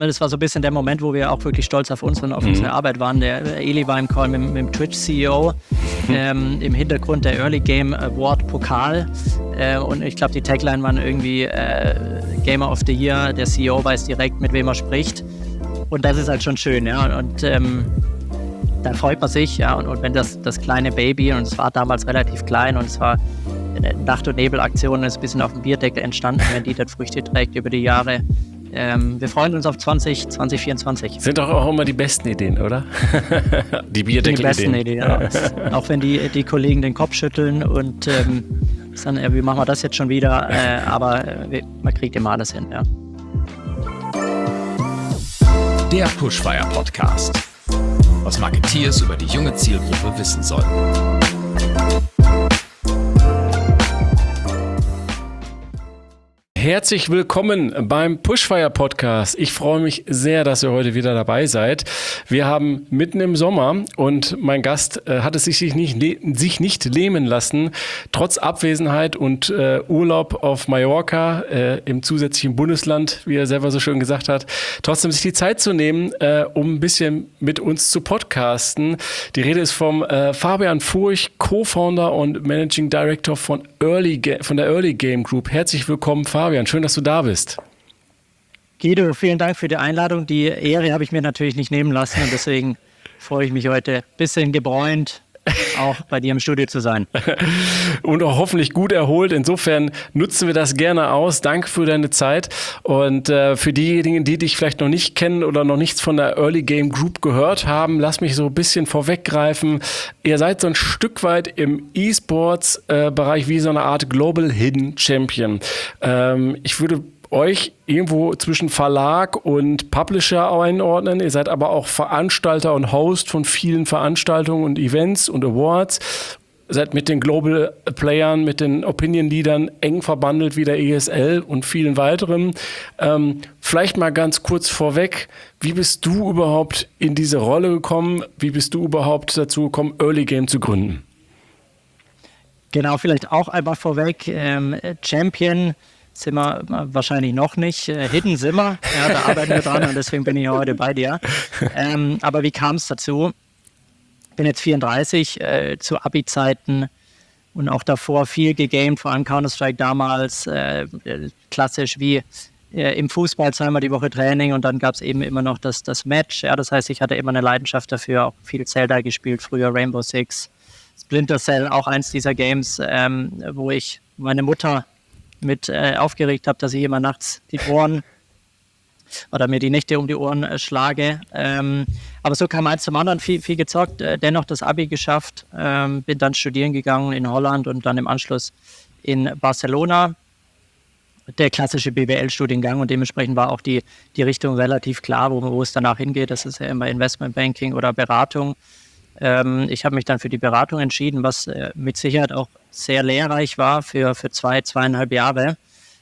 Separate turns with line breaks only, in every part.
Das war so ein bisschen der Moment, wo wir auch wirklich stolz auf uns und auf unsere Arbeit waren. Der Eli war im Call mit dem Twitch-CEO, im Hintergrund der Early Game Award Pokal. Und ich glaube, die Tagline waren irgendwie Gamer of the Year, der CEO weiß direkt, mit wem er spricht. Und das ist halt schon schön, ja. Und da freut man sich, ja. Und wenn das kleine Baby, und es war damals relativ klein und es war eine Nacht- und Nebel-Aktion, ist ein bisschen auf dem Bierdeckel entstanden, wenn die dann Früchte trägt über die Jahre. Wir freuen uns auf 2024.
Sind doch auch immer die besten Ideen, oder? Die Bierdeckel-Ideen.
Die besten Ideen, ja. Auch wenn die Kollegen den Kopf schütteln und sagen, wie machen wir das jetzt schon wieder? Aber man kriegt immer alles hin, ja.
Der Pushfire Podcast. Was Marketeers über die junge Zielgruppe wissen sollten.
Herzlich willkommen beim Pushfire Podcast. Ich freue mich sehr, dass ihr heute wieder dabei seid. Wir haben mitten im Sommer und mein Gast hat es sich nicht lähmen lassen, trotz Abwesenheit und Urlaub auf Mallorca im zusätzlichen Bundesland, wie er selber so schön gesagt hat, trotzdem sich die Zeit zu nehmen, um ein bisschen mit uns zu podcasten. Die Rede ist vom Fabian Furch, Co-Founder und Managing Director von der Early Game Group. Herzlich willkommen, Fabian. Schön, dass du da bist.
Guido, vielen Dank für die Einladung. Die Ehre habe ich mir natürlich nicht nehmen lassen und deswegen freue ich mich heute ein bisschen gebräunt, auch bei dir im Studio zu sein.
Und auch hoffentlich gut erholt. Insofern nutzen wir das gerne aus. Danke für deine Zeit. Und für diejenigen, die dich vielleicht noch nicht kennen oder noch nichts von der Early Game Group gehört haben, lass mich so ein bisschen vorweggreifen. Ihr seid so ein Stück weit im E-Sports-Bereich wie so eine Art Global Hidden Champion. Ich würde euch irgendwo zwischen Verlag und Publisher einordnen. Ihr seid aber auch Veranstalter und Host von vielen Veranstaltungen und Events und Awards. Ihr seid mit den Global Playern, mit den Opinion Leadern eng verbandelt wie der ESL und vielen weiteren. Vielleicht mal ganz kurz vorweg, wie bist du überhaupt in diese Rolle gekommen? Wie bist du überhaupt dazu gekommen, Early Game zu gründen?
Genau, vielleicht auch einmal vorweg, Champion sind wir wahrscheinlich noch nicht. Hidden sind wir, ja, da arbeiten wir dran und deswegen bin ich heute bei dir. Aber wie kam es dazu? Ich bin jetzt 34, zu Abi-Zeiten und auch davor viel gegamed, vor allem Counter-Strike damals, klassisch wie im Fußball zweimal die Woche Training und dann gab es eben immer noch das Match. Ja, das heißt, ich hatte immer eine Leidenschaft dafür, auch viel Zelda gespielt, früher Rainbow Six, Splinter Cell, auch eins dieser Games, wo ich meine Mutter mit aufgeregt habe, dass ich immer nachts die Ohren oder mir die Nächte um die Ohren schlage. Aber so kam eins zum anderen, viel gezockt, dennoch das Abi geschafft, bin dann studieren gegangen in Holland und dann im Anschluss in Barcelona. Der klassische BWL-Studiengang und dementsprechend war auch die Richtung relativ klar, wo es danach hingeht. Das ist ja immer Investmentbanking oder Beratung. Ich habe mich dann für die Beratung entschieden, was mit Sicherheit auch sehr lehrreich war für 2,5 Jahre.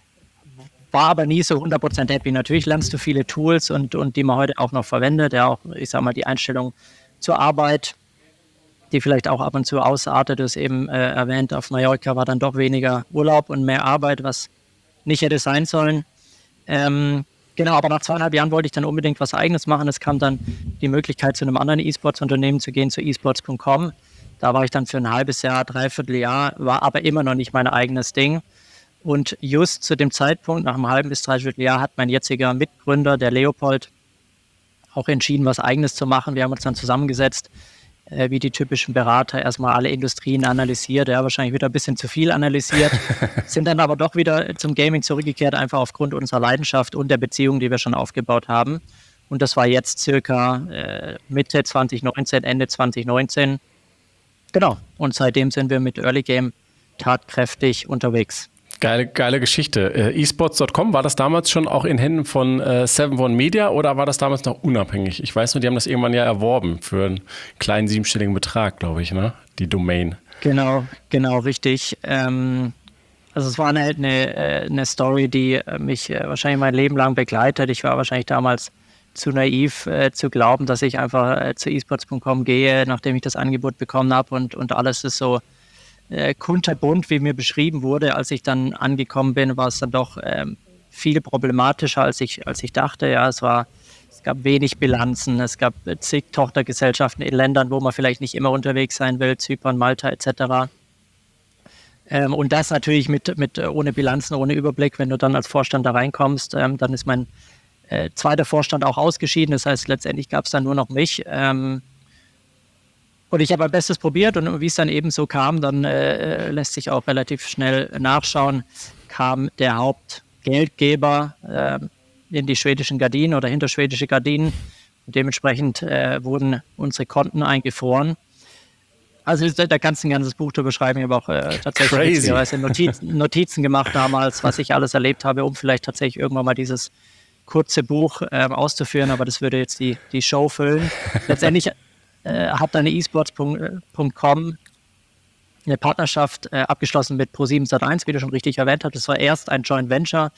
War aber nie so 100% happy. Natürlich lernst du viele Tools und die man heute auch noch verwendet. Ja, auch, ich sag mal, die Einstellung zur Arbeit, die vielleicht auch ab und zu ausartet. Du hast eben erwähnt, auf Mallorca war dann doch weniger Urlaub und mehr Arbeit, was nicht hätte sein sollen. Genau, aber nach 2,5 Jahren wollte ich dann unbedingt was Eigenes machen. Es kam dann die Möglichkeit, zu einem anderen E-Sports-Unternehmen zu gehen, zu esports.com. Da war ich dann für ein halbes Jahr, 3/4 Jahr, war aber immer noch nicht mein eigenes Ding. Und just zu dem Zeitpunkt, nach einem halben bis 3/4 Jahr, hat mein jetziger Mitgründer, der Leopold, auch entschieden, was Eigenes zu machen. Wir haben uns dann zusammengesetzt, wie die typischen Berater, erstmal alle Industrien analysiert, ja, wahrscheinlich wieder ein bisschen zu viel analysiert, sind dann aber doch wieder zum Gaming zurückgekehrt, einfach aufgrund unserer Leidenschaft und der Beziehung, die wir schon aufgebaut haben. Und das war jetzt circa Mitte 2019, Ende 2019. Genau, und seitdem sind wir mit Early Game tatkräftig unterwegs.
Geile Geschichte. esports.com, war das damals schon auch in Händen von 7one Media oder war das damals noch unabhängig? Ich weiß nur, die haben das irgendwann ja erworben für einen kleinen 7-stelligen Betrag, glaube ich, ne? Die Domain.
Genau, richtig. Also es war eine Story, die mich wahrscheinlich mein Leben lang begleitet. Ich war wahrscheinlich damals zu naiv zu glauben, dass ich einfach zu esports.com gehe, nachdem ich das Angebot bekommen habe und alles ist so kunterbunt, wie mir beschrieben wurde. Als ich dann angekommen bin, war es dann doch viel problematischer, als ich dachte. Ja, es war Es gab wenig Bilanzen, es gab zig Tochtergesellschaften in Ländern, wo man vielleicht nicht immer unterwegs sein will, Zypern, Malta etc. Und das natürlich mit ohne Bilanzen, ohne Überblick. Wenn du dann als Vorstand da reinkommst, dann ist mein zweiter Vorstand auch ausgeschieden. Das heißt, letztendlich gab es dann nur noch mich. Und ich habe mein Bestes probiert und wie es dann eben so kam, dann lässt sich auch relativ schnell nachschauen, kam der Hauptgeldgeber in die schwedischen Gardinen oder hinter schwedische Gardinen. Und dementsprechend wurden unsere Konten eingefroren. Also da kannst du ein ganzes Buch drüber schreiben. Ich habe auch tatsächlich Notizen gemacht damals, was ich alles erlebt habe, um vielleicht tatsächlich irgendwann mal dieses kurze Buch auszuführen. Aber das würde jetzt die Show füllen. Letztendlich hat dann esports.com eine Partnerschaft abgeschlossen mit Pro7 wie du schon richtig erwähnt hast. Das war erst ein Joint Venture,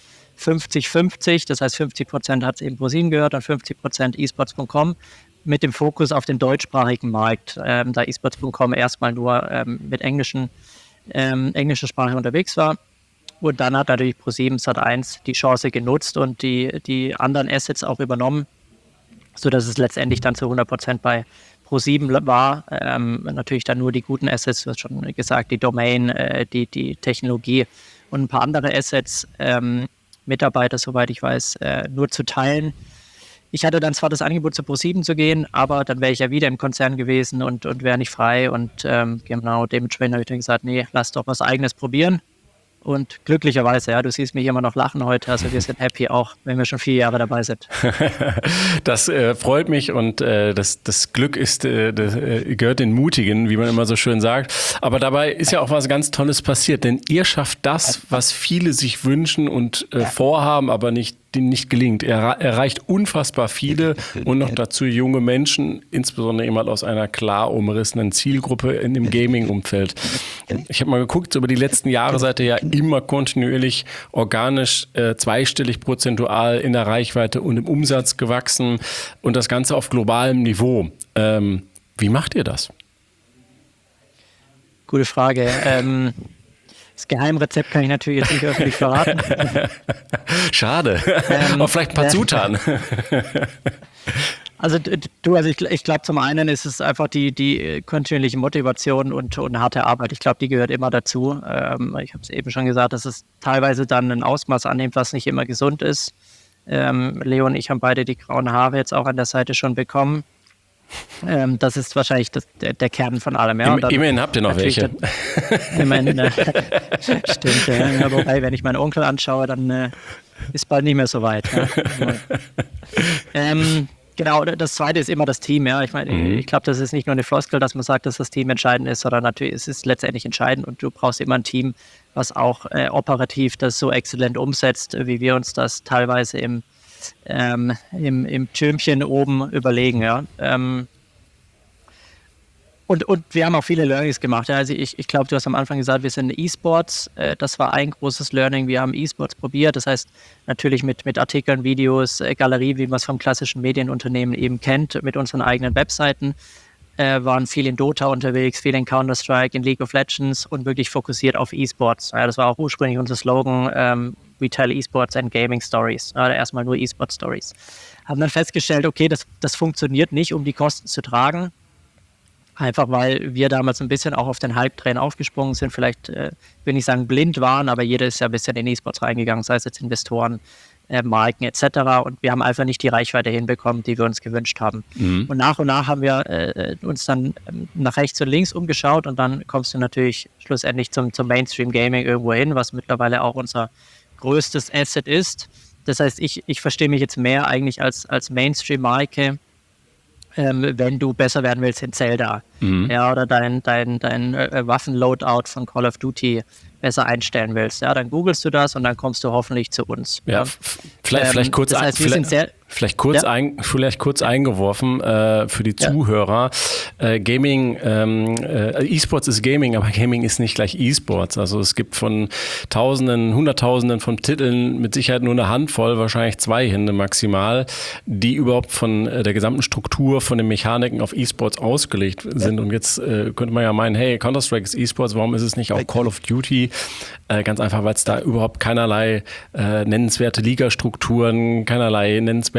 50-50, das heißt 50% hat es eben Pro7 gehört und 50% esports.com mit dem Fokus auf den deutschsprachigen Markt, da esports.com erstmal nur mit englischer Sprache unterwegs war. Und dann hat natürlich Pro7 die Chance genutzt und die anderen Assets auch übernommen, sodass es letztendlich dann zu 100% bei Pro7 war. Natürlich dann nur die guten Assets, du hast schon gesagt, die Domain, die Technologie und ein paar andere Assets, Mitarbeiter, soweit ich weiß, nur zu teilen. Ich hatte dann zwar das Angebot zu Pro7 zu gehen, aber dann wäre ich ja wieder im Konzern gewesen und wäre nicht frei und genau dementsprechend habe ich dann gesagt, nee, lass doch was Eigenes probieren. Und glücklicherweise, ja, du siehst mich immer noch lachen heute, also wir sind happy auch, wenn wir schon 4 Jahre dabei sind.
Das freut mich und das Glück gehört den Mutigen, wie man immer so schön sagt. Aber dabei ist ja auch was ganz Tolles passiert, denn ihr schafft das, was viele sich wünschen und vorhaben, aber nicht gelingt. Er erreicht unfassbar viele und noch dazu junge Menschen, insbesondere jemand aus einer klar umrissenen Zielgruppe in dem Gaming-Umfeld. Ich habe mal geguckt, über die letzten Jahre seid ihr ja immer kontinuierlich organisch zweistellig prozentual in der Reichweite und im Umsatz gewachsen und das Ganze auf globalem Niveau. Wie macht ihr das?
Gute Frage. Das Geheimrezept kann ich natürlich jetzt nicht öffentlich verraten.
Schade. Aber vielleicht ein paar Zutaten.
Also ich glaube, zum einen ist es einfach die kontinuierliche Motivation und harte Arbeit. Ich glaube, die gehört immer dazu. Ich habe es eben schon gesagt, dass es teilweise dann ein Ausmaß annimmt, was nicht immer gesund ist. Leo und ich haben beide die grauen Haare jetzt auch an der Seite schon bekommen. Das ist wahrscheinlich der Kern von allem. Ja.
Immerhin habt ihr noch welche.
Immerhin, stimmt. Ja. Wobei, wenn ich meinen Onkel anschaue, dann ist bald nicht mehr so weit. Ja. Genau, das Zweite ist immer das Team. Ja. Ich meine, ich glaube, das ist nicht nur eine Floskel, dass man sagt, dass das Team entscheidend ist, sondern natürlich ist es letztendlich entscheidend und du brauchst immer ein Team, was auch operativ das so exzellent umsetzt, wie wir uns das teilweise im Türmchen oben überlegen. Ja. Und wir haben auch viele Learnings gemacht. Ja. Also ich glaube, du hast am Anfang gesagt, wir sind E-Sports. Das war ein großes Learning. Wir haben E-Sports probiert. Das heißt, natürlich mit Artikeln, Videos, Galerie, wie man es vom klassischen Medienunternehmen eben kennt, mit unseren eigenen Webseiten. Waren viel in Dota unterwegs, viel in Counter-Strike, in League of Legends und wirklich fokussiert auf E-Sports. Ja, das war auch ursprünglich unser Slogan, We tell E-Sports and Gaming Stories. Erstmal nur E-Sport-Stories. Haben dann festgestellt, okay, das funktioniert nicht, um die Kosten zu tragen. Einfach weil wir damals ein bisschen auch auf den Hype-Train aufgesprungen sind. Vielleicht, will nicht sagen blind waren, aber jeder ist ja ein bisschen in E-Sports reingegangen, sei es jetzt Investoren, Marken etc. Und wir haben einfach nicht die Reichweite hinbekommen, die wir uns gewünscht haben. Und nach haben wir uns dann nach rechts und links umgeschaut und dann kommst du natürlich schlussendlich zum Mainstream-Gaming irgendwo hin, was mittlerweile auch unser größtes Asset ist. Das heißt, ich verstehe mich jetzt mehr eigentlich als Mainstream-Marke, wenn du besser werden willst in Zelda. Ja, oder dein Waffen-Loadout von Call of Duty besser einstellen willst. Ja, dann googelst du das und dann kommst du hoffentlich zu uns.
Ja, vielleicht kurz,
das heißt, wir sind sehr
Vielleicht kurz eingeworfen für die Zuhörer. Gaming, E-Sports ist Gaming, aber Gaming ist nicht gleich E-Sports. Also es gibt von Tausenden, Hunderttausenden von Titeln mit Sicherheit nur eine Handvoll, wahrscheinlich 2 Hände maximal, die überhaupt von der gesamten Struktur, von den Mechaniken auf E-Sports ausgelegt sind. Und jetzt könnte man ja meinen, hey, Counter-Strike ist E-Sports, warum ist es nicht auch Call of Duty? Ganz einfach, weil es da überhaupt keinerlei nennenswerte Ligastrukturen, keinerlei nennenswerte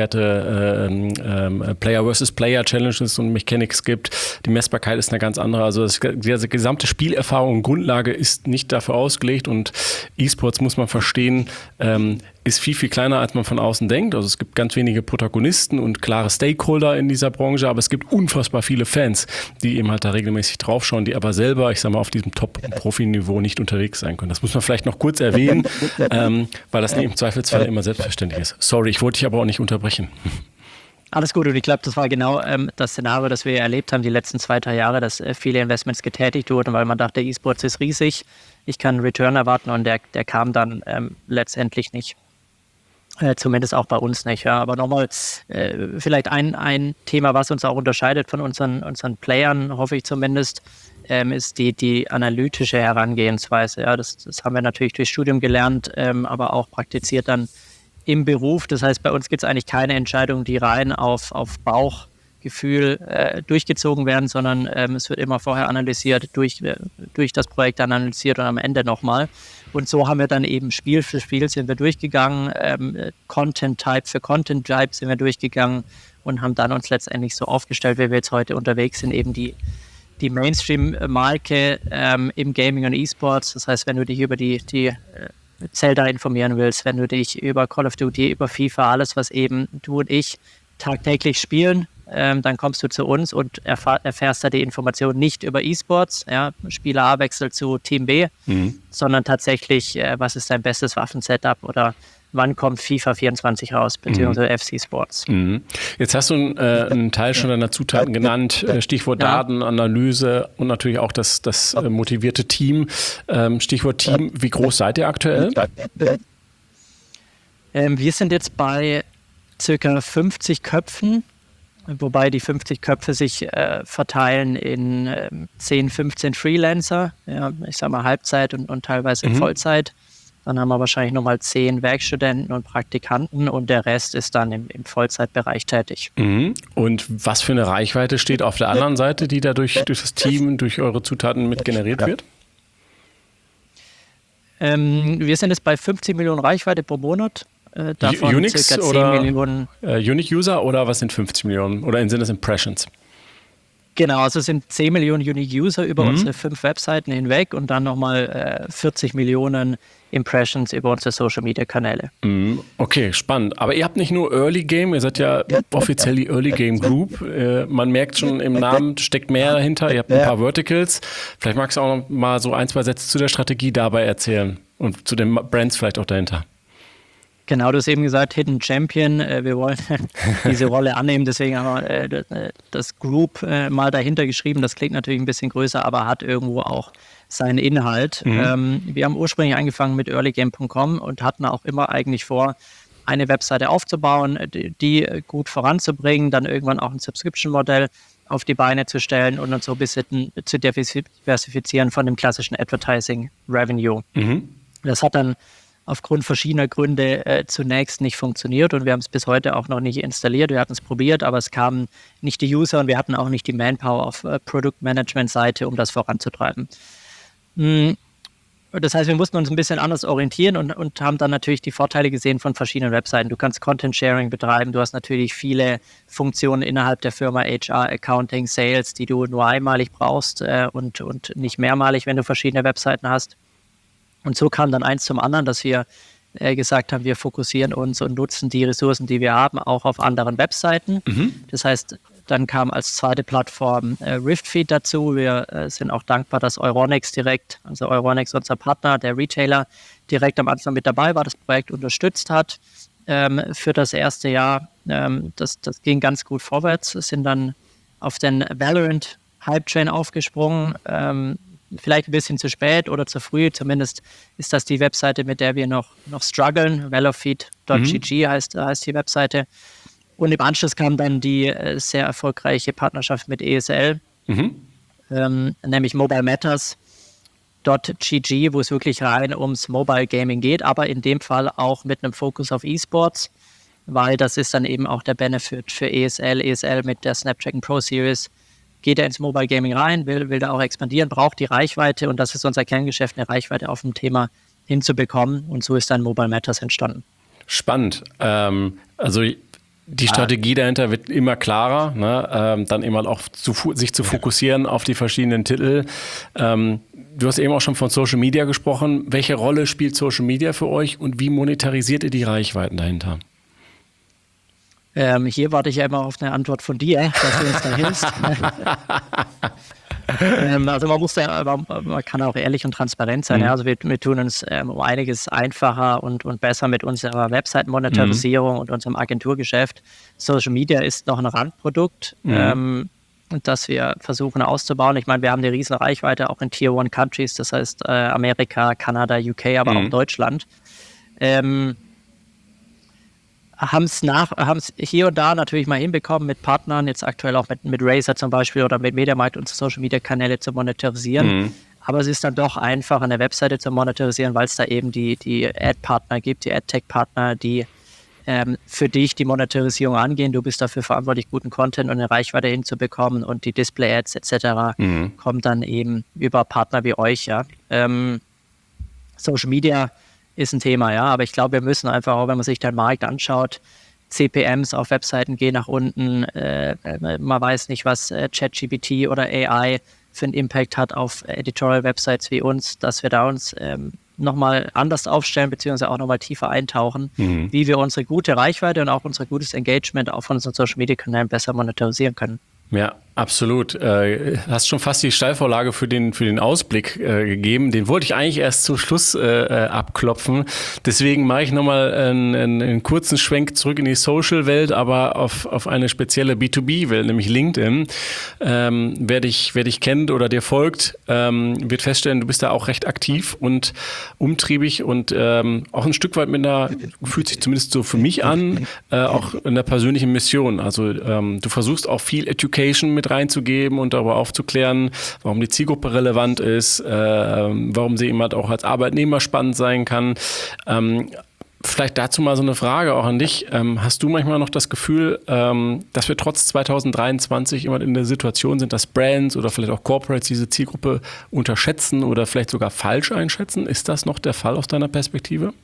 nennenswerte Player versus Player Challenges und Mechanics gibt. Die Messbarkeit ist eine ganz andere. Also die gesamte Spielerfahrung und Grundlage ist nicht dafür ausgelegt und E-Sports, muss man verstehen, ist viel, viel kleiner, als man von außen denkt. Also es gibt ganz wenige Protagonisten und klare Stakeholder in dieser Branche, aber es gibt unfassbar viele Fans, die eben halt da regelmäßig draufschauen, die aber selber, ich sag mal, auf diesem Top-Profi-Niveau nicht unterwegs sein können. Das muss man vielleicht noch kurz erwähnen, weil das im Zweifelsfall immer selbstverständlich ist. Sorry, ich wollte dich aber auch nicht unterbrechen.
Alles gut, und ich glaube, das war genau das Szenario, das wir erlebt haben die letzten 2-3 Jahre, dass viele Investments getätigt wurden, weil man dachte, E-Sports ist riesig, ich kann einen Return erwarten, und der kam dann letztendlich nicht. Zumindest auch bei uns nicht. Ja. Aber nochmal, vielleicht ein Thema, was uns auch unterscheidet von unseren Playern, hoffe ich zumindest, ist die analytische Herangehensweise. Ja. Das haben wir natürlich durch Studium gelernt, aber auch praktiziert dann im Beruf. Das heißt, bei uns gibt es eigentlich keine Entscheidungen, die rein auf Bauchgefühl durchgezogen werden, sondern es wird immer vorher analysiert, durch das Projekt analysiert und am Ende nochmal. Und so haben wir dann eben Spiel für Spiel sind wir durchgegangen, Content-Type für Content-Type sind wir durchgegangen und haben dann uns letztendlich so aufgestellt, wie wir jetzt heute unterwegs sind, eben die Mainstream-Marke im Gaming und E-Sports. Das heißt, wenn du dich über die Zelda informieren willst, wenn du dich über Call of Duty, über FIFA, alles, was eben du und ich tagtäglich spielen, dann kommst du zu uns und erfährst da die Information nicht über E-Sports, ja, Spieler A wechselt zu Team B, sondern tatsächlich, was ist dein bestes Waffensetup oder wann kommt FIFA 24 raus, beziehungsweise FC Sports.
Jetzt hast du einen Teil schon deiner Zutaten genannt, Stichwort Datenanalyse und natürlich auch das motivierte Team. Stichwort Team, wie groß seid ihr aktuell?
Wir sind jetzt bei circa 50 Köpfen, wobei die 50 Köpfe sich verteilen in 10, 15 Freelancer, ja, ich sag mal Halbzeit und teilweise Vollzeit. Dann haben wir wahrscheinlich nochmal 10 Werkstudenten und Praktikanten und der Rest ist dann im Vollzeitbereich tätig.
Und was für eine Reichweite steht auf der anderen Seite, die da durch das Team, durch eure Zutaten mit generiert wird?
Wir sind jetzt bei 50 Millionen Reichweite pro Monat. Davon
Unix
circa 10
oder
Millionen.
Unique-User oder was sind 50 Millionen? Oder sind das Impressions?
Genau, also es sind 10 Millionen Unique-User über unsere 5 Webseiten hinweg und dann nochmal 40 Millionen Impressions über unsere Social-Media-Kanäle.
Okay, spannend. Aber ihr habt nicht nur Early Game, ihr seid ja offiziell die Early Game Group. Man merkt schon im Namen, steckt mehr dahinter. Ihr habt ein paar Verticals. Vielleicht magst du auch noch mal so 1-2 Sätze zu der Strategie dabei erzählen und zu den Brands vielleicht auch dahinter.
Genau, du hast eben gesagt, Hidden Champion, wir wollen diese Rolle annehmen, deswegen haben wir das Group mal dahinter geschrieben. Das klingt natürlich ein bisschen größer, aber hat irgendwo auch seinen Inhalt. Wir haben ursprünglich angefangen mit earlygame.com und hatten auch immer eigentlich vor, eine Webseite aufzubauen, die gut voranzubringen, dann irgendwann auch ein Subscription-Modell auf die Beine zu stellen und uns so ein bisschen zu diversifizieren von dem klassischen Advertising-Revenue. Das hat dann aufgrund verschiedener Gründe zunächst nicht funktioniert und wir haben es bis heute auch noch nicht installiert. Wir hatten es probiert, aber es kamen nicht die User und wir hatten auch nicht die Manpower auf Product-Management-Seite, um das voranzutreiben. Das heißt, wir mussten uns ein bisschen anders orientieren und haben dann natürlich die Vorteile gesehen von verschiedenen Webseiten. Du kannst Content-Sharing betreiben, du hast natürlich viele Funktionen innerhalb der Firma, HR, Accounting, Sales, die du nur einmalig brauchst und nicht mehrmalig, wenn du verschiedene Webseiten hast. Und so kam dann eins zum anderen, dass wir gesagt haben, wir fokussieren uns und nutzen die Ressourcen, die wir haben, auch auf anderen Webseiten. Das heißt, dann kam als zweite Plattform Riftfeed dazu. Wir sind auch dankbar, dass Euronics also Euronics, unser Partner, der Retailer, direkt am Anfang mit dabei war, das Projekt unterstützt hat für das erste Jahr. Das ging ganz gut vorwärts. Wir sind dann auf den Valorant-Hype-Train aufgesprungen. Vielleicht ein bisschen zu spät oder zu früh, zumindest ist das die Webseite, mit der wir noch strugglen. Velofeed.gg heißt die Webseite. Und im Anschluss kam dann die sehr erfolgreiche Partnerschaft mit ESL, nämlich Mobile Matters.gg, wo es wirklich rein ums Mobile Gaming geht, aber in dem Fall auch mit einem Fokus auf E-Sports, weil das ist dann eben auch der Benefit für ESL. ESL mit der Snapdragon Pro Series geht er ins Mobile Gaming rein, will da auch expandieren, braucht die Reichweite und das ist unser Kerngeschäft, eine Reichweite auf dem Thema hinzubekommen und so ist dann Mobile Matters entstanden.
Spannend. Also Die Strategie dahinter wird immer klarer, ne? Dann immer auch sich zu fokussieren auf die verschiedenen Titel. Du hast eben auch schon von Social Media gesprochen. Welche Rolle spielt Social Media für euch und wie monetarisiert ihr die Reichweiten dahinter?
Hier warte ich ja immer auf eine Antwort von dir, dass du uns da hilfst. Also man kann auch ehrlich und transparent sein. Ja? Also wir tun uns um einiges einfacher und besser mit unserer Website-Monetarisierung und unserem Agenturgeschäft. Social Media ist noch ein Randprodukt, das wir versuchen auszubauen. Ich meine, wir haben eine riesen Reichweite auch in Tier-1-Countries, das heißt Amerika, Kanada, UK, aber auch Deutschland. Haben es hier und da natürlich mal hinbekommen, mit Partnern, jetzt aktuell auch mit Razer zum Beispiel oder mit MediaMarkt unsere Social-Media-Kanäle zu monetarisieren. Aber es ist dann doch einfach, eine Webseite zu monetarisieren, weil es da eben die Ad-Partner gibt, die Ad-Tech-Partner, die für dich die Monetarisierung angehen. Du bist dafür verantwortlich, guten Content und eine Reichweite hinzubekommen und die Display-Ads etc. kommen dann eben über Partner wie euch. Ja. Social Media ist ein Thema, ja, aber ich glaube, wir müssen einfach auch, wenn man sich den Markt anschaut, CPMs auf Webseiten gehen nach unten, man weiß nicht, was ChatGPT oder AI für einen Impact hat auf Editorial-Websites wie uns, dass wir da uns nochmal anders aufstellen, beziehungsweise auch nochmal tiefer eintauchen, wie wir unsere gute Reichweite und auch unser gutes Engagement auf unseren Social-Media-Kanälen besser monetarisieren können.
Ja, absolut. Hast schon fast die Steilvorlage für den Ausblick gegeben. Den wollte ich eigentlich erst zum Schluss abklopfen. Deswegen mache ich nochmal einen kurzen Schwenk zurück in die Social-Welt, aber auf eine spezielle B2B-Welt, nämlich LinkedIn. Wer dich kennt oder dir folgt, wird feststellen, du bist da auch recht aktiv und umtriebig und auch ein Stück weit fühlt sich zumindest so für mich an, auch in der persönlichen Mission. Also du versuchst auch viel Education mit reinzugeben und darüber aufzuklären, warum die Zielgruppe relevant ist, warum sie eben halt auch als Arbeitnehmer spannend sein kann. Vielleicht dazu mal so eine Frage auch an dich. Hast du manchmal noch das Gefühl, dass wir trotz 2023 immer in der Situation sind, dass Brands oder vielleicht auch Corporates diese Zielgruppe unterschätzen oder vielleicht sogar falsch einschätzen? Ist das noch der Fall aus deiner Perspektive?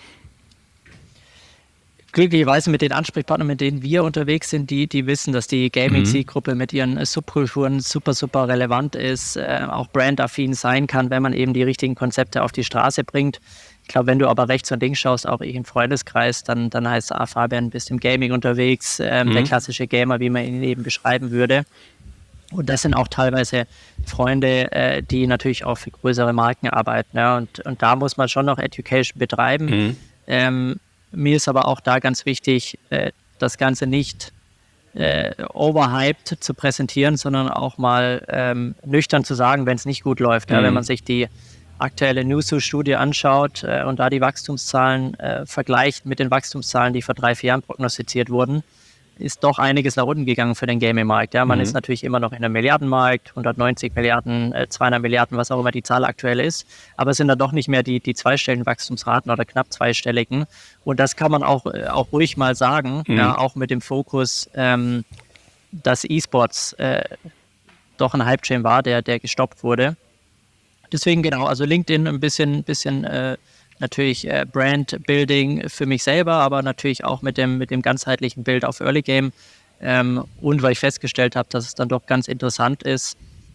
Glücklicherweise mit den Ansprechpartnern, mit denen wir unterwegs sind, die wissen, dass die Gaming-Zielgruppe mit ihren Subkulturen super relevant ist, auch brandaffin sein kann, wenn man eben die richtigen Konzepte auf die Straße bringt. Ich glaube, wenn du aber rechts und links schaust, auch ich im Freundeskreis, dann heißt es, Fabian, bist im Gaming unterwegs, der klassische Gamer, wie man ihn eben beschreiben würde. Und das sind auch teilweise Freunde, die natürlich auch für größere Marken arbeiten. Ja? Und da muss man schon noch Education betreiben. Mir ist aber auch da ganz wichtig, das Ganze nicht overhyped zu präsentieren, sondern auch mal nüchtern zu sagen, wenn es nicht gut läuft. Ja, wenn man sich die aktuelle Newzoo-Studie anschaut und da die Wachstumszahlen vergleicht mit den Wachstumszahlen, die vor 3-4 Jahren prognostiziert wurden, ist doch einiges nach unten gegangen für den Gaming-Markt. Ja, man ist natürlich immer noch in einem Milliardenmarkt, 190 Milliarden, 200 Milliarden, was auch immer die Zahl aktuell ist. Aber es sind dann doch nicht mehr die zweistelligen Wachstumsraten oder knapp zweistelligen. Und das kann man auch ruhig mal sagen, ja, auch mit dem Fokus, dass E-Sports doch ein Hype-Chain war, der gestoppt wurde. Deswegen genau, also LinkedIn ein bisschen natürlich Brand-Building für mich selber, aber natürlich auch mit dem ganzheitlichen Bild auf Early Game. Und weil ich festgestellt habe, dass es dann doch ganz interessant ist,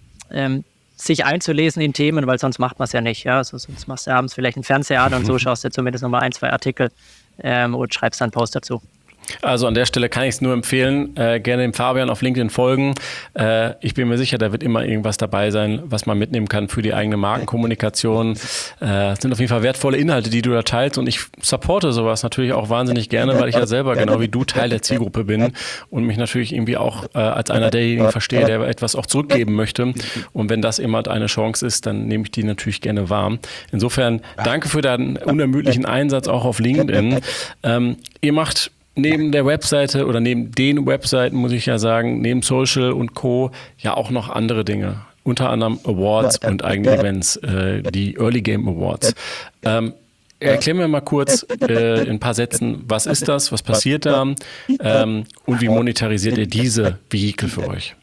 sich einzulesen in Themen, weil sonst macht man es ja nicht. Ja? Also sonst machst du abends vielleicht einen Fernseher an und so schaust du zumindest nochmal 1-2 Artikel und schreibst dann einen Post dazu.
Also an der Stelle kann ich es nur empfehlen, gerne dem Fabian auf LinkedIn folgen. Ich bin mir sicher, da wird immer irgendwas dabei sein, was man mitnehmen kann für die eigene Markenkommunikation. Es sind auf jeden Fall wertvolle Inhalte, die du da teilst und ich supporte sowas natürlich auch wahnsinnig gerne, weil ich ja selber genau wie du Teil der Zielgruppe bin und mich natürlich irgendwie auch als einer derjenigen verstehe, der etwas auch zurückgeben möchte und wenn das immer eine Chance ist, dann nehme ich die natürlich gerne wahr. Insofern danke für deinen unermüdlichen Einsatz auch auf LinkedIn. Ihr macht neben der Webseite oder neben den Webseiten, muss ich ja sagen, neben Social und Co. ja auch noch andere Dinge. Unter anderem Awards und eigene Events, die Early Game Awards. Erklär mir mal kurz in ein paar Sätzen, was ist das, was passiert da und wie monetarisiert ihr diese Vehikel für euch?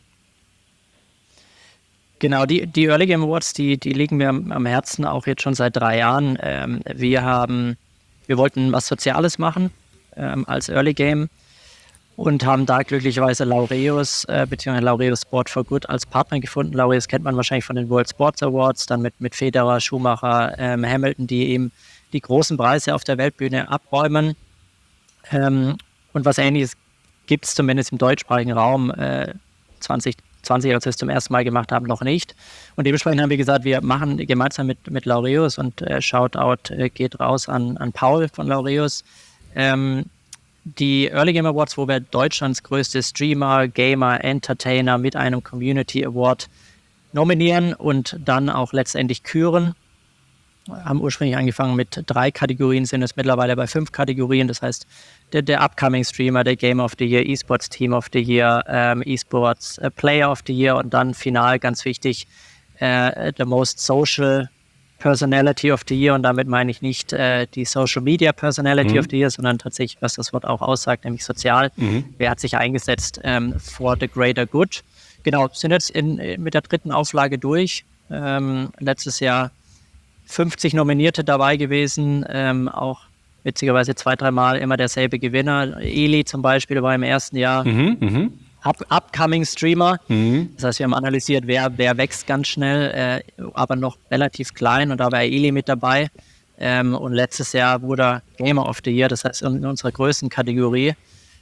Genau, die Early Game Awards, die liegen mir am Herzen, auch jetzt schon seit 3 Jahren. Wir wollten was Soziales machen als Early Game und haben da glücklicherweise Laureus bzw. Laureus Sport for Good als Partner gefunden. Laureus kennt man wahrscheinlich von den World Sports Awards, dann mit Federer, Schumacher, Hamilton, die eben die großen Preise auf der Weltbühne abräumen. Und was Ähnliches gibt es zumindest im deutschsprachigen Raum 2020, als wir es zum ersten Mal gemacht haben, noch nicht. Und dementsprechend haben wir gesagt, wir machen gemeinsam mit Laureus und Shoutout geht raus an Paul von Laureus. Die Early Game Awards, wo wir Deutschlands größte Streamer, Gamer, Entertainer mit einem Community Award nominieren und dann auch letztendlich küren. Haben ursprünglich angefangen mit 3 Kategorien, sind es mittlerweile bei 5 Kategorien. Das heißt, der Upcoming Streamer, der Game of the Year, eSports Team of the Year, eSports Player of the Year und dann final, ganz wichtig, the Most Social Personality of the Year. Und damit meine ich nicht die Social Media Personality of the Year, sondern tatsächlich, was das Wort auch aussagt, nämlich sozial. Wer hat sich eingesetzt for the greater good? Genau, sind jetzt mit der 3. Auflage durch. Letztes Jahr 50 Nominierte dabei gewesen, auch witzigerweise 2-3 Mal immer derselbe Gewinner. Eli zum Beispiel war im ersten Jahr Upcoming Streamer. Das heißt, wir haben analysiert, wer wächst ganz schnell, aber noch relativ klein, und da war Eli mit dabei. Und letztes Jahr wurde er Gamer of the Year, das heißt in unserer Größenkategorie.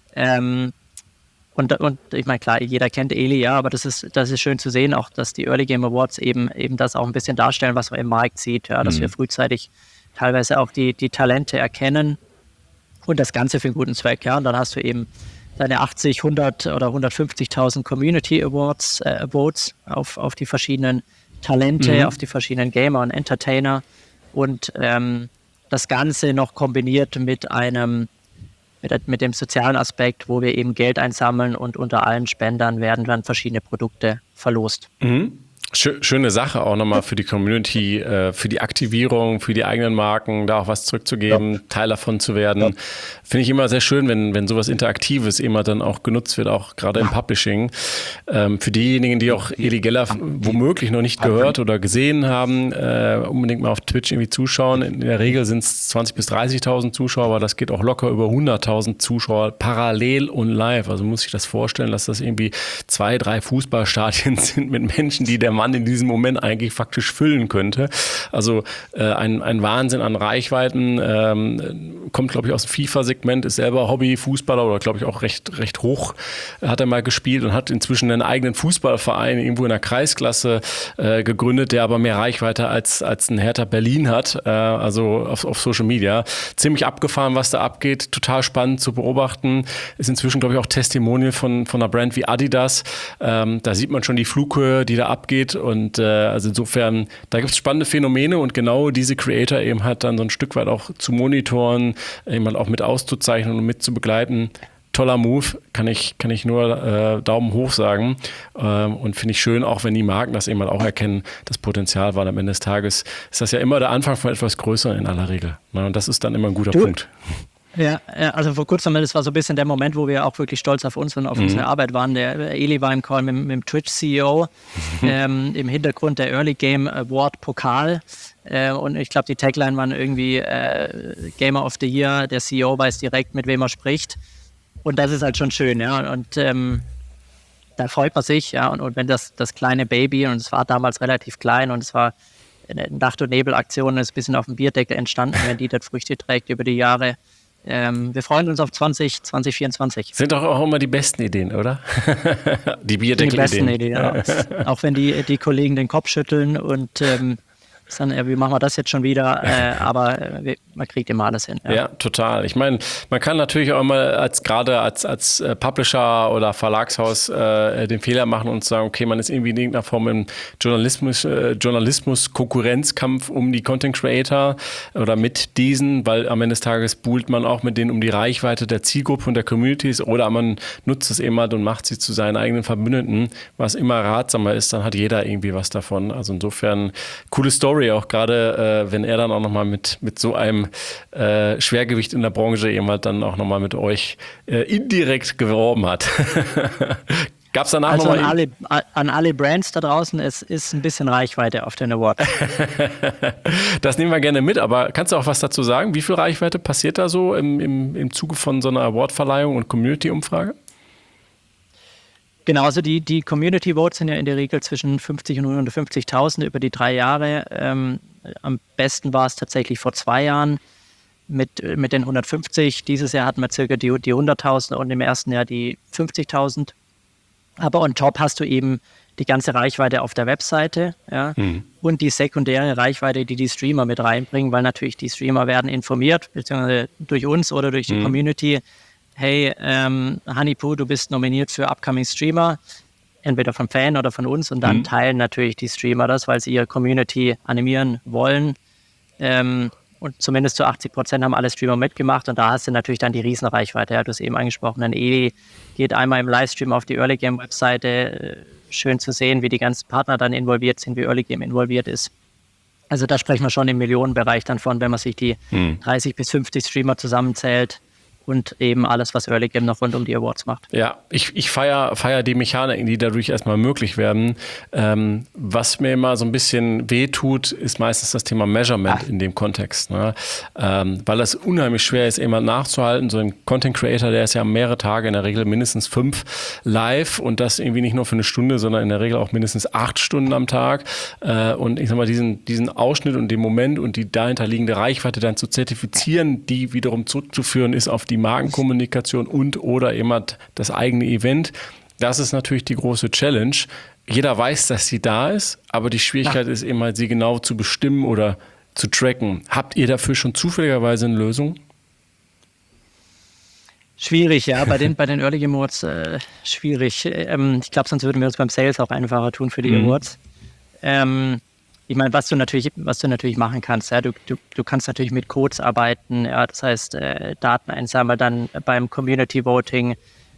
Und ich meine, klar, jeder kennt Eli, ja, aber das ist schön zu sehen, auch dass die Early Game Awards eben das auch ein bisschen darstellen, was man im Markt sieht, ja, dass wir frühzeitig teilweise auch die Talente erkennen und das Ganze für einen guten Zweck, ja. Und dann hast du eben deine 80, 100 oder 150.000 Community Awards, Votes auf die verschiedenen Talente, auf die verschiedenen Gamer und Entertainer und das Ganze noch kombiniert mit dem sozialen Aspekt, wo wir eben Geld einsammeln und unter allen Spendern werden dann verschiedene Produkte verlost.
Schöne Sache auch nochmal für die Community, für die Aktivierung, für die eigenen Marken, da auch was zurückzugeben, Teil davon zu werden. Finde ich immer sehr schön, wenn sowas Interaktives immer dann auch genutzt wird, auch gerade im Publishing. Für diejenigen, die auch Eli Geller womöglich noch nicht gehört oder gesehen haben, unbedingt mal auf Twitch irgendwie zuschauen. In der Regel sind es 20.000 bis 30.000 Zuschauer, aber das geht auch locker über 100.000 Zuschauer parallel und live. Also muss ich das vorstellen, dass das irgendwie 2, 3 Fußballstadien sind mit Menschen, die der Mann in diesem Moment eigentlich faktisch füllen könnte. Also ein Wahnsinn an Reichweiten, kommt glaube ich aus dem FIFA-Segment, ist selber Hobby-Fußballer oder glaube ich auch recht hoch, hat er mal gespielt und hat inzwischen einen eigenen Fußballverein irgendwo in der Kreisklasse gegründet, der aber mehr Reichweite als ein Hertha Berlin hat, also auf Social Media. Ziemlich abgefahren, was da abgeht, total spannend zu beobachten. Ist inzwischen glaube ich auch Testimonial von einer Brand wie Adidas. Da sieht man schon die Flughöhe, die da abgeht. Und also insofern, da gibt es spannende Phänomene und genau diese Creator eben halt dann so ein Stück weit auch zu monitoren, eben halt auch mit auszuzeichnen und mit zu begleiten. Toller Move, kann ich nur Daumen hoch sagen und finde ich schön, auch wenn die Marken das eben halt auch erkennen, das Potenzial, weil am Ende des Tages ist das ja immer der Anfang von etwas Größerem in aller Regel. Ne? Und das ist dann immer ein guter Punkt.
Ja, also vor kurzem, das war so ein bisschen der Moment, wo wir auch wirklich stolz auf uns und auf unsere Arbeit waren. Der Eli war im Call mit dem Twitch-CEO, im Hintergrund der Early Game Award Pokal. Und ich glaube, die Tagline waren irgendwie Gamer of the Year, der CEO weiß direkt, mit wem er spricht. Und das ist halt schon schön, ja. Und da freut man sich, ja. Und wenn das kleine Baby, und es war damals relativ klein und es war eine Nacht- und Nebel-Aktion, ist ein bisschen auf dem Bierdeckel entstanden, wenn die das Früchte trägt über die Jahre. Wir freuen uns auf 2024.
Sind doch auch immer die besten Ideen, oder? Die Bierdeckel-Ideen.
Die besten Ideen, ja. Auch wenn die Kollegen den Kopf schütteln und dann, wie machen wir das jetzt schon wieder? Aber man kriegt immer alles hin.
Ja, total. Ich meine, man kann natürlich auch immer gerade als Publisher oder Verlagshaus den Fehler machen und sagen, okay, man ist irgendwie in irgendeiner Form im Journalismus-Konkurrenzkampf um die Content Creator oder mit diesen, weil am Ende des Tages buhlt man auch mit denen um die Reichweite der Zielgruppe und der Communities, oder man nutzt es immer und macht sie zu seinen eigenen Verbündeten, was immer ratsamer ist, dann hat jeder irgendwie was davon. Also insofern coole Story, auch gerade, wenn er dann auch nochmal mit so einem Schwergewicht in der Branche eben halt dann auch nochmal mit euch indirekt geworben hat. Gab es danach
also
nochmal...
an alle Brands da draußen, es ist ein bisschen Reichweite auf den Award.
Das nehmen wir gerne mit, aber kannst du auch was dazu sagen? Wie viel Reichweite passiert da so im Zuge von so einer Awardverleihung und Community-Umfrage?
Genau, also die Community Votes sind ja in der Regel zwischen 50 und 150.000 über die 3 Jahre. Am besten war es tatsächlich vor 2 Jahren mit den 150. Dieses Jahr hatten wir circa die 100.000 und im ersten Jahr die 50.000. Aber on top hast du eben die ganze Reichweite auf der Webseite, ja, und die sekundäre Reichweite, die Streamer mit reinbringen, weil natürlich die Streamer werden informiert, beziehungsweise durch uns oder durch die Community. Hey, Honeypoo, du bist nominiert für Upcoming Streamer, entweder vom Fan oder von uns, und dann teilen natürlich die Streamer das, weil sie ihre Community animieren wollen. Und zumindest zu 80% haben alle Streamer mitgemacht, und da hast du natürlich dann die Riesenreichweite. Ja, du hast eben angesprochen, ein Eli geht einmal im Livestream auf die Early Game Webseite. Schön zu sehen, wie die ganzen Partner dann involviert sind, wie Early Game involviert ist. Also da sprechen wir schon im Millionenbereich dann von, wenn man sich die 30 bis 50 Streamer zusammenzählt. Und eben alles, was Early Game noch rund um die Awards macht.
Ja, ich feier die Mechaniken, die dadurch erstmal möglich werden. Was mir immer so ein bisschen wehtut, ist meistens das Thema Measurement in dem Kontext. Ne? Weil das unheimlich schwer ist, jemand nachzuhalten. So ein Content Creator, der ist ja mehrere Tage, in der Regel mindestens 5 live, und das irgendwie nicht nur für eine Stunde, sondern in der Regel auch mindestens 8 Stunden am Tag. Und ich sag mal, diesen Ausschnitt und den Moment und die dahinterliegende Reichweite dann zu zertifizieren, die wiederum zurückzuführen ist auf die Markenkommunikation und oder eben das eigene Event. Das ist natürlich die große Challenge. Jeder weiß, dass sie da ist, aber die Schwierigkeit ist eben halt, sie genau zu bestimmen oder zu tracken. Habt ihr dafür schon zufälligerweise eine Lösung?
Schwierig, ja, bei den Early Game Awards schwierig. Ich glaube, sonst würden wir uns beim Sales auch einfacher tun für die Awards. Ich meine, was du natürlich machen kannst, ja, du kannst natürlich mit Codes arbeiten, ja, das heißt Daten einsammeln, dann beim Community Voting,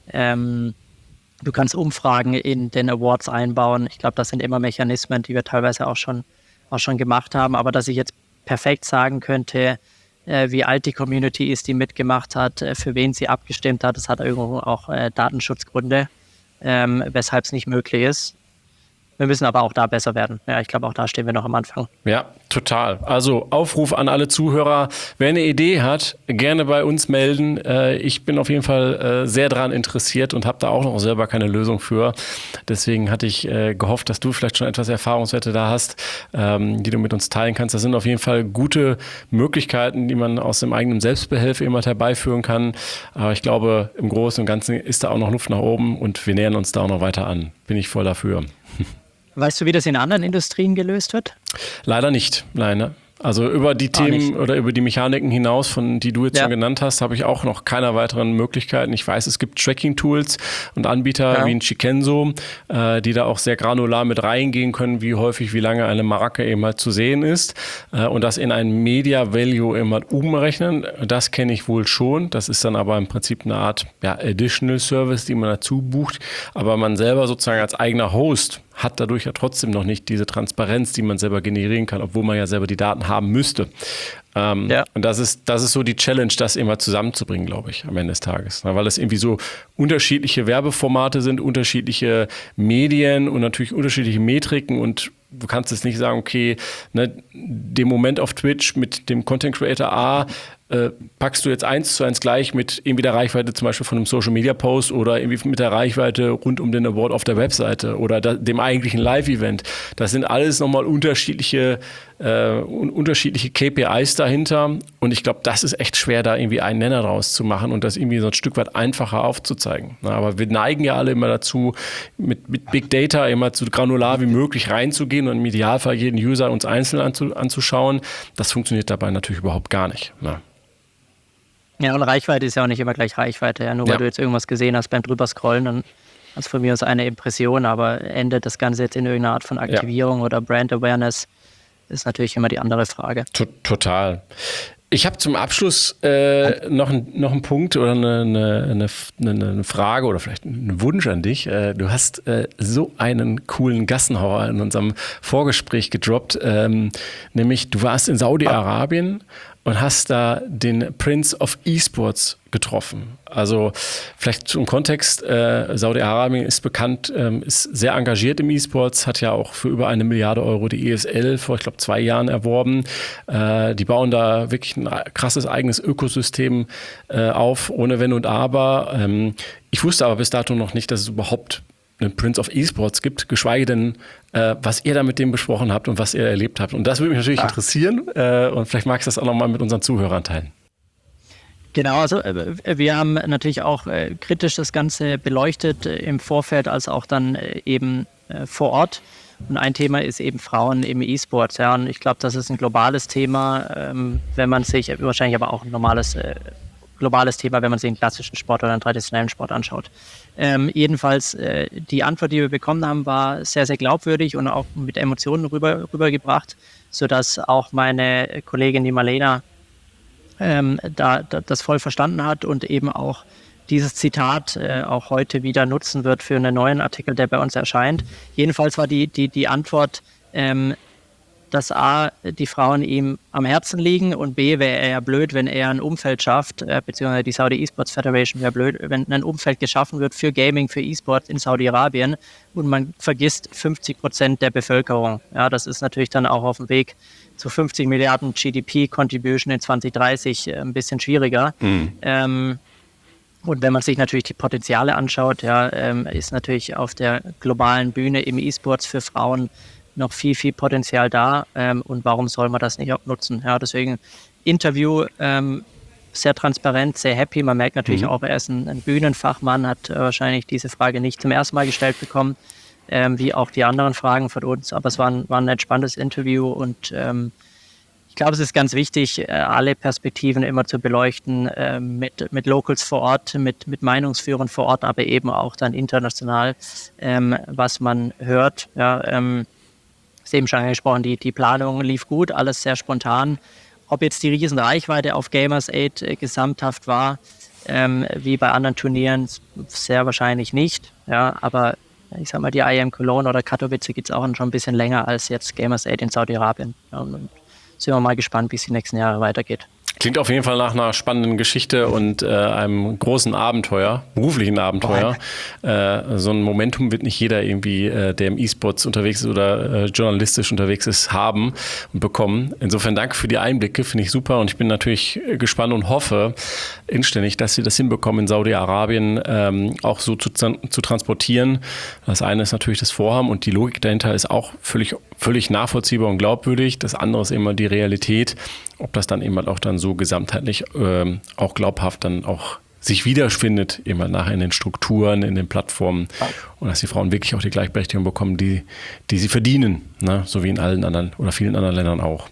du kannst Umfragen in den Awards einbauen. Ich glaube, das sind immer Mechanismen, die wir teilweise auch schon gemacht haben, aber dass ich jetzt perfekt sagen könnte, wie alt die Community ist, die mitgemacht hat, für wen sie abgestimmt hat, das hat irgendwo auch Datenschutzgründe, weshalb es nicht möglich ist. Wir müssen aber auch da besser werden. Ja, ich glaube, auch da stehen wir noch am Anfang.
Ja, total. Also Aufruf an alle Zuhörer. Wer eine Idee hat, gerne bei uns melden. Ich bin auf jeden Fall sehr daran interessiert und habe da auch noch selber keine Lösung für. Deswegen hatte ich gehofft, dass du vielleicht schon etwas Erfahrungswerte da hast, die du mit uns teilen kannst. Das sind auf jeden Fall gute Möglichkeiten, die man aus dem eigenen Selbstbehelf immer herbeiführen kann. Aber ich glaube, im Großen und Ganzen ist da auch noch Luft nach oben und wir nähern uns da auch noch weiter an. Bin ich voll dafür.
Weißt du, wie das in anderen Industrien gelöst wird?
Leider nicht, nein. Ne? Also über die Themen oder über die Mechaniken hinaus, die du jetzt schon genannt hast, habe ich auch noch keine weiteren Möglichkeiten. Ich weiß, es gibt Tracking-Tools und Anbieter wie ein Chikenzo, die da auch sehr granular mit reingehen können, wie häufig, wie lange eine Marke eben halt zu sehen ist und das in ein Media-Value eben halt umrechnen. Das kenne ich wohl schon. Das ist dann aber im Prinzip eine Art Additional Service, die man dazu bucht. Aber man selber sozusagen als eigener Host hat dadurch ja trotzdem noch nicht diese Transparenz, die man selber generieren kann, obwohl man ja selber die Daten haben müsste. Und das ist so die Challenge, das immer zusammenzubringen, glaube ich, am Ende des Tages. Weil es irgendwie so unterschiedliche Werbeformate sind, unterschiedliche Medien und natürlich unterschiedliche Metriken, und du kannst jetzt nicht sagen, okay, ne, den Moment auf Twitch mit dem Content Creator A packst du jetzt 1:1 gleich mit irgendwie der Reichweite zum Beispiel von einem Social Media Post oder irgendwie mit der Reichweite rund um den Award auf der Webseite oder dem eigentlichen Live-Event. Das sind alles nochmal unterschiedliche KPIs dahinter, und ich glaube, das ist echt schwer, da irgendwie einen Nenner draus zu machen und das irgendwie so ein Stück weit einfacher aufzuzeigen. Na, aber wir neigen ja alle immer dazu, mit Big Data immer so granular wie möglich reinzugehen und im Idealfall jeden User uns einzeln anzuschauen. Das funktioniert dabei natürlich überhaupt gar nicht. Na.
Ja, und Reichweite ist ja auch nicht immer gleich Reichweite. Ja? Nur weil du jetzt irgendwas gesehen hast beim Drüberscrollen, dann hast du von mir aus eine Impression, aber endet das Ganze jetzt in irgendeiner Art von Aktivierung oder Brand Awareness, ist natürlich immer die andere Frage.
Total. Ich habe zum Abschluss noch einen Punkt oder eine Frage oder vielleicht einen Wunsch an dich. Du hast so einen coolen Gassenhauer in unserem Vorgespräch gedroppt, nämlich du warst in Saudi-Arabien und hast da den Prince of Esports getroffen. Also vielleicht zum Kontext, Saudi-Arabien ist bekannt, ist sehr engagiert im E-Sports, hat ja auch für über 1 Milliarde Euro die ESL vor, ich glaube, 2 Jahren erworben. Die bauen da wirklich ein krasses eigenes Ökosystem auf, ohne Wenn und Aber. Ich wusste aber bis dato noch nicht, dass es überhaupt einen Prince of Esports gibt, geschweige denn, was ihr da mit dem besprochen habt und was ihr erlebt habt. Und das würde mich natürlich interessieren und vielleicht magst du das auch nochmal mit unseren Zuhörern teilen.
Genau, also wir haben natürlich auch kritisch das Ganze beleuchtet im Vorfeld als auch dann eben vor Ort. Und ein Thema ist eben Frauen im E-Sports. Ja, und ich glaube, das ist ein globales Thema, wenn man sich, wahrscheinlich aber auch ein normales globales Thema, wenn man sich einen klassischen Sport oder einen traditionellen Sport anschaut. Jedenfalls, die Antwort, die wir bekommen haben, war sehr, sehr glaubwürdig und auch mit Emotionen rübergebracht, sodass auch meine Kollegin, die Marlena, das voll verstanden hat und eben auch dieses Zitat auch heute wieder nutzen wird für einen neuen Artikel, der bei uns erscheint. Jedenfalls war die Antwort, dass A, die Frauen ihm am Herzen liegen und B, wäre er ja blöd, wenn er ein Umfeld schafft, beziehungsweise die Saudi Esports Federation wäre blöd, wenn ein Umfeld geschaffen wird für Gaming, für Esports in Saudi-Arabien und man vergisst 50% der Bevölkerung. Ja, das ist natürlich dann auch auf dem Weg zu 50 Milliarden GDP-Contribution in 2030 ein bisschen schwieriger. Und wenn man sich natürlich die Potenziale anschaut, ja, ist natürlich auf der globalen Bühne im E-Sports für Frauen noch viel, viel Potenzial da. Und warum soll man das nicht auch nutzen? Ja, deswegen Interview sehr transparent, sehr happy. Man merkt natürlich auch, er ist ein Bühnenfachmann, hat wahrscheinlich diese Frage nicht zum ersten Mal gestellt bekommen, wie auch die anderen Fragen von uns. Aber es war ein entspanntes Interview und ich glaube, es ist ganz wichtig, alle Perspektiven immer zu beleuchten, mit Locals vor Ort, mit Meinungsführern vor Ort, aber eben auch dann international, was man hört. Ja, ist eben schon angesprochen, die Planung lief gut, alles sehr spontan. Ob jetzt die Riesenreichweite auf Gamersaid gesamthaft war, wie bei anderen Turnieren, sehr wahrscheinlich nicht. Ja, aber ich sag mal, die IEM Cologne oder Katowice gibt es auch schon ein bisschen länger als jetzt Gamersaid in Saudi-Arabien. Ja, und sind wir mal gespannt, wie es die nächsten Jahre weitergeht.
Klingt auf jeden Fall nach einer spannenden Geschichte und einem großen Abenteuer, beruflichen Abenteuer. So ein Momentum wird nicht jeder irgendwie, der im E-Sports unterwegs ist oder journalistisch unterwegs ist, haben und bekommen. Insofern danke für die Einblicke, finde ich super und ich bin natürlich gespannt und hoffe inständig, dass Sie das hinbekommen, in Saudi-Arabien auch so zu transportieren. Das eine ist natürlich das Vorhaben und die Logik dahinter ist auch völlig nachvollziehbar und glaubwürdig. Das andere ist immer die Realität, ob das dann eben auch dann so gesamtheitlich auch glaubhaft dann auch sich wiederfindet, immer nachher in den Strukturen, in den Plattformen und dass die Frauen wirklich auch die Gleichberechtigung bekommen, die sie verdienen, ne? So wie in allen anderen oder vielen anderen Ländern auch.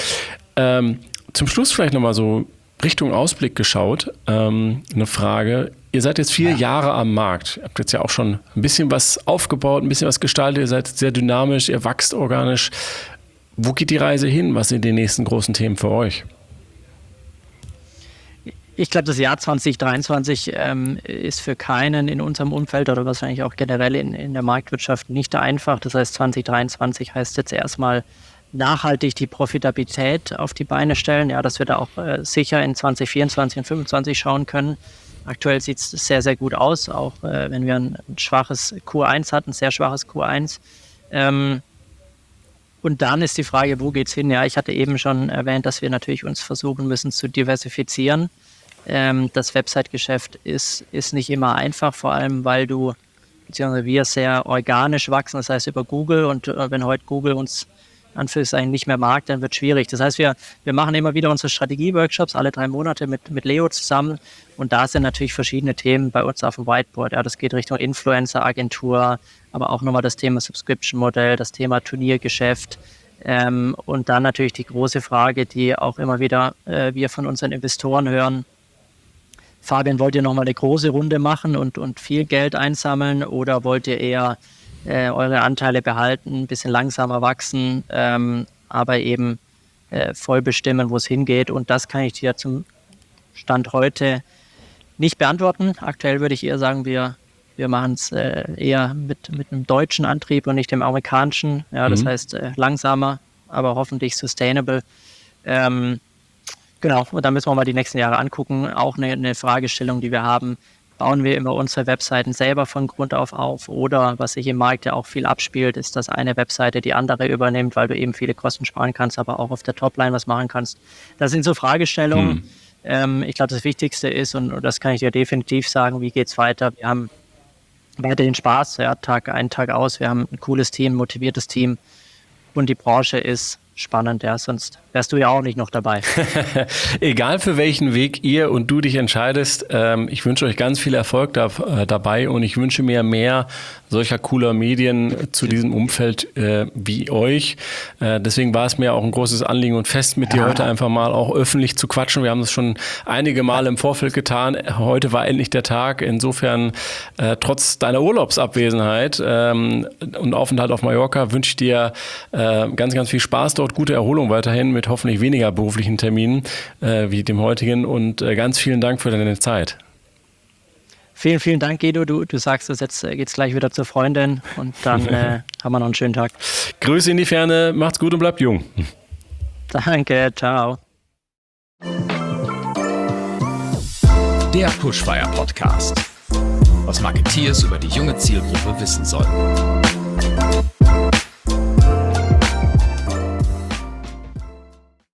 Zum Schluss vielleicht nochmal so Richtung Ausblick geschaut, eine Frage. Ihr seid jetzt 4 Jahre am Markt. Ihr habt jetzt ja auch schon ein bisschen was aufgebaut, ein bisschen was gestaltet. Ihr seid sehr dynamisch, ihr wächst organisch. Wo geht die Reise hin? Was sind die nächsten großen Themen für euch?
Ich glaube, das Jahr 2023 ist für keinen in unserem Umfeld oder wahrscheinlich auch generell in der Marktwirtschaft nicht einfach. Das heißt, 2023 heißt jetzt erstmal nachhaltig die Profitabilität auf die Beine stellen. Ja, dass wir da auch sicher in 2024 und 2025 schauen können. Aktuell sieht es sehr, sehr gut aus, auch wenn wir ein schwaches Q1 hatten, sehr schwaches Q1. Und dann ist die Frage, wo geht's hin? Ja, ich hatte eben schon erwähnt, dass wir natürlich uns versuchen müssen zu diversifizieren. Das Website-Geschäft ist nicht immer einfach, vor allem weil beziehungsweise wir sehr organisch wachsen, das heißt über Google und wenn heute Google uns Anführungszeichen nicht mehr mag, dann wird es schwierig. Das heißt, wir machen immer wieder unsere Strategie-Workshops alle 3 Monate mit Leo zusammen und da sind natürlich verschiedene Themen bei uns auf dem Whiteboard. Ja, das geht Richtung Influencer-Agentur, aber auch nochmal das Thema Subscription-Modell, das Thema Turniergeschäft und dann natürlich die große Frage, die auch immer wieder wir von unseren Investoren hören. Fabian, wollt ihr nochmal eine große Runde machen und viel Geld einsammeln oder wollt ihr eher eure Anteile behalten, ein bisschen langsamer wachsen, aber eben voll bestimmen, wo es hingeht. Und das kann ich dir zum Stand heute nicht beantworten. Aktuell würde ich eher sagen, wir machen es eher mit einem deutschen Antrieb und nicht dem amerikanischen. Ja, das heißt langsamer, aber hoffentlich sustainable. Genau, und dann müssen wir mal die nächsten Jahre angucken. Auch eine Fragestellung, die wir haben. Bauen wir immer unsere Webseiten selber von Grund auf oder was sich im Markt ja auch viel abspielt, ist, dass eine Webseite die andere übernimmt, weil du eben viele Kosten sparen kannst, aber auch auf der Topline was machen kannst. Das sind so Fragestellungen. Ich glaube, das Wichtigste ist, und das kann ich dir definitiv sagen, wie geht's weiter? Wir haben weiterhin Spaß, ja, Tag ein, Tag aus. Wir haben ein cooles Team, motiviertes Team und die Branche ist spannend, ja, sonst wärst du ja auch nicht noch dabei.
Egal für welchen Weg ihr und du dich entscheidest, ich wünsche euch ganz viel Erfolg dabei und ich wünsche mir mehr solcher cooler Medien zu diesem Umfeld wie euch. Deswegen war es mir auch ein großes Anliegen und Fest, mit dir heute einfach mal auch öffentlich zu quatschen. Wir haben das schon einige Male im Vorfeld getan. Heute war endlich der Tag. Insofern, trotz deiner Urlaubsabwesenheit und Aufenthalt auf Mallorca, wünsche ich dir ganz, ganz viel Spaß dort, gute Erholung weiterhin mit hoffentlich weniger beruflichen Terminen wie dem heutigen und ganz vielen Dank für deine Zeit.
Vielen, vielen Dank, Guido. Du sagst es, jetzt geht's gleich wieder zur Freundin und dann haben wir noch einen schönen Tag.
Grüße in die Ferne, macht's gut und bleibt jung.
Danke, ciao.
Der Pushfire Podcast. Was Marketeers über die junge Zielgruppe wissen sollten.